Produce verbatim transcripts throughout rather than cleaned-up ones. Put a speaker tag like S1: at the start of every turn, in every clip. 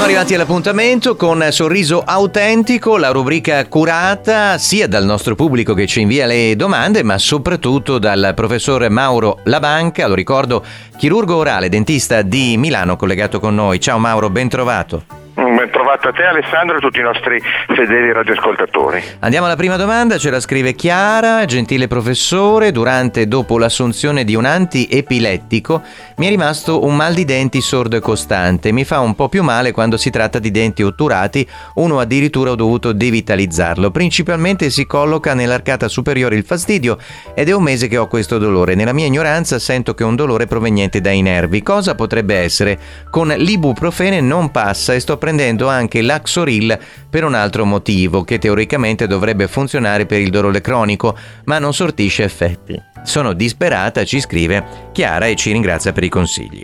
S1: arrivati all'appuntamento con Sorriso Autentico, la rubrica curata sia dal nostro pubblico che ci invia le domande, ma soprattutto dal professor Mauro Labanca, lo ricordo, chirurgo orale, dentista di Milano, collegato con noi. Ciao Mauro, ben trovato.
S2: Ben trovato a te Alessandro e a tutti i nostri fedeli radioascoltatori.
S1: Andiamo alla prima domanda, ce la scrive Chiara. Gentile professore, durante e dopo l'assunzione di un antiepilettico mi è rimasto un mal di denti sordo e costante. Mi fa un po' più male quando si tratta di denti otturati, uno addirittura ho dovuto devitalizzarlo. Principalmente si colloca nell'arcata superiore il fastidio ed è un mese che ho questo dolore. Nella mia ignoranza sento che è un dolore proveniente dai nervi. Cosa potrebbe essere? Con l'ibuprofene non passa e sto prendendo anche l'Axoril per un altro motivo che teoricamente dovrebbe funzionare per il dolore cronico, ma non sortisce effetti. Sono disperata, ci scrive Chiara e ci ringrazia per i consigli.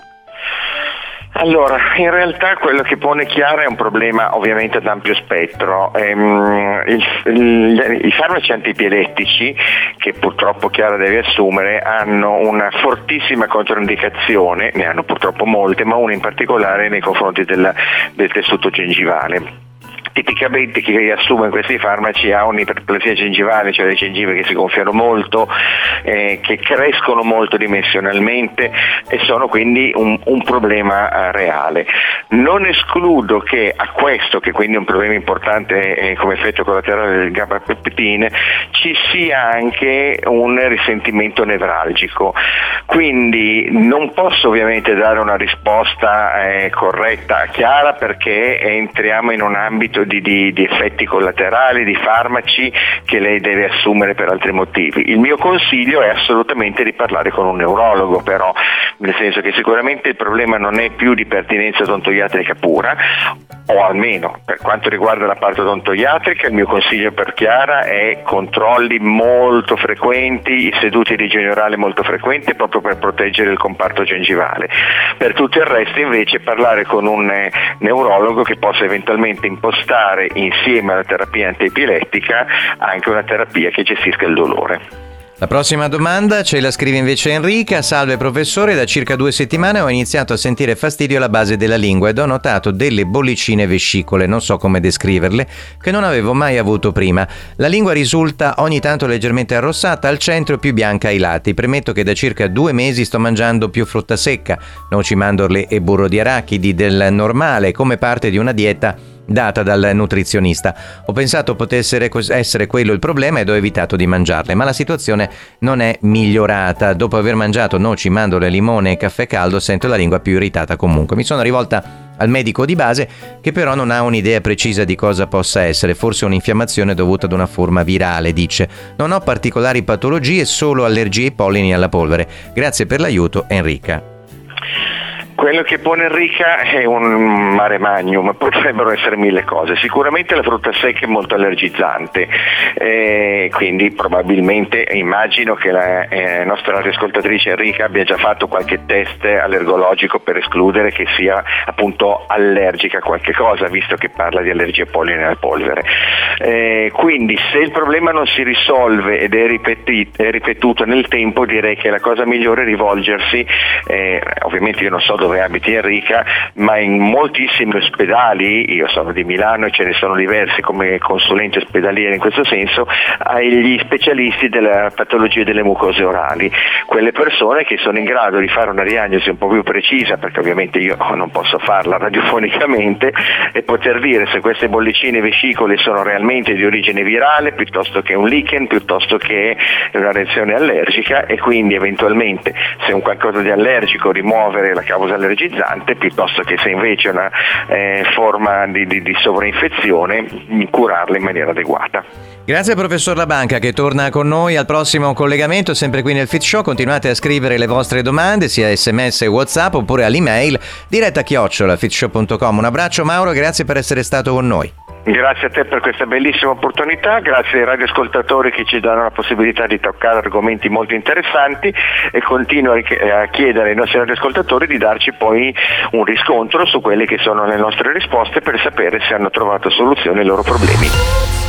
S2: Allora, in realtà quello che pone Chiara è un problema ovviamente ad ampio spettro. Ehm, il, il, I farmaci antiepilettici, che purtroppo Chiara deve assumere, hanno una fortissima controindicazione, ne hanno purtroppo molte, ma una in particolare nei confronti della, del tessuto gengivale. Tipicamente chi assume questi farmaci ha un'iperplasia gengivale, cioè le gengive che si gonfiano molto, eh, che crescono molto dimensionalmente e sono quindi un, un problema eh, reale. Non escludo che a questo, che quindi è un problema importante eh, come effetto collaterale del gabapentin, ci sia anche un risentimento nevralgico. Quindi non posso ovviamente dare una risposta eh, corretta, chiara, perché entriamo in un ambito Di, di, di effetti collaterali, di farmaci che lei deve assumere per altri motivi. Il mio consiglio è assolutamente di parlare con un neurologo, però, nel senso che sicuramente il problema non è più di pertinenza odontoiatrica pura, o almeno per quanto riguarda la parte odontoiatrica il mio consiglio per Chiara è controlli molto frequenti, seduti di igiene orale molto frequenti, proprio per proteggere il comparto gengivale. Per tutto il resto invece parlare con un eh, neurologo che possa eventualmente impostare insieme alla terapia antiepilettica anche una terapia che gestisca il dolore.
S1: La prossima domanda ce la scrive invece Enrica. Salve professore, da circa due settimane ho iniziato a sentire fastidio alla base della lingua ed ho notato delle bollicine vescicole, non so come descriverle, che non avevo mai avuto prima. La lingua risulta ogni tanto leggermente arrossata al centro e più bianca ai lati. Premetto che da circa due mesi sto mangiando più frutta secca, noci, mandorle e burro di arachidi del normale, come parte di una dieta data dal nutrizionista. Ho pensato potesse essere quello il problema ed ho evitato di mangiarle, ma la situazione non è migliorata. Dopo aver mangiato noci, mandorle, limone e caffè caldo sento la lingua più irritata comunque. Mi sono rivolta al medico di base, che però non ha un'idea precisa di cosa possa essere, forse un'infiammazione dovuta ad una forma virale, dice. Non ho particolari patologie, solo allergie ai pollini e alla polvere. Grazie per l'aiuto, Enrica.
S2: Quello che pone Enrica è un mare magnum, potrebbero essere mille cose. Sicuramente la frutta secca è molto allergizzante, eh, quindi probabilmente immagino che la eh, nostra radioascoltatrice Enrica abbia già fatto qualche test allergologico per escludere che sia appunto allergica a qualche cosa, visto che parla di allergia polline e alla polvere. Eh, quindi se il problema non si risolve ed è, ripetit- è ripetuto nel tempo, direi che la cosa migliore è rivolgersi, eh, ovviamente io non so dove abiti Enrica, ma in moltissimi ospedali, io sono di Milano e ce ne sono diversi come consulente ospedaliere in questo senso, agli specialisti della patologia delle mucose orali, quelle persone che sono in grado di fare una diagnosi un po' più precisa, perché ovviamente io non posso farla radiofonicamente, e poter dire se queste bollicine vescicole sono realmente di origine virale piuttosto che un lichen, piuttosto che una reazione allergica, e quindi eventualmente se è un qualcosa di allergico rimuovere la causa allergizzante, piuttosto che se invece è una eh, forma di, di, di sovrainfezione curarla in maniera adeguata.
S1: Grazie professor Labanca, che torna con noi al prossimo collegamento, sempre qui nel Fit Show. Continuate a scrivere le vostre domande sia sms e WhatsApp oppure all'email diretta chiocciola fitshow punto com. Un abbraccio Mauro, grazie per essere stato con noi.
S2: Grazie a te per questa bellissima opportunità, grazie ai radioascoltatori che ci danno la possibilità di toccare argomenti molto interessanti, e continuo a chiedere ai nostri radioascoltatori di darci poi un riscontro su quelle che sono le nostre risposte per sapere se hanno trovato soluzione ai loro problemi.